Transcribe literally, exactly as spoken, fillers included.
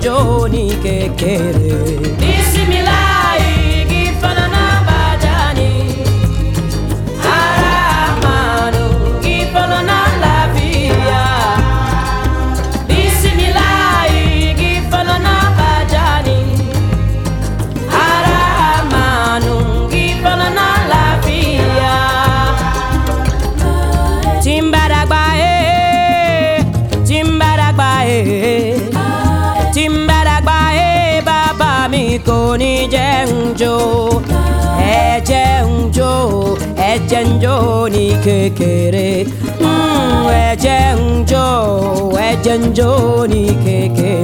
jó ní kékeré. Bismillah gifana bajani Ar-Rahmanu gifana la via. Bismillah gifana bajani Ar-Rahmanu gifana la via. Timbaragba eh Timbaragba eh Timbaragba eh bàbá mi kò ní jẹ́ n jó. Ẹ jẹ́ n jó, ẹ jẹ́ n jó ní kékeré. Mm, ẹ jẹ́ n jó, ẹ jẹ́ n jó ní kékeré.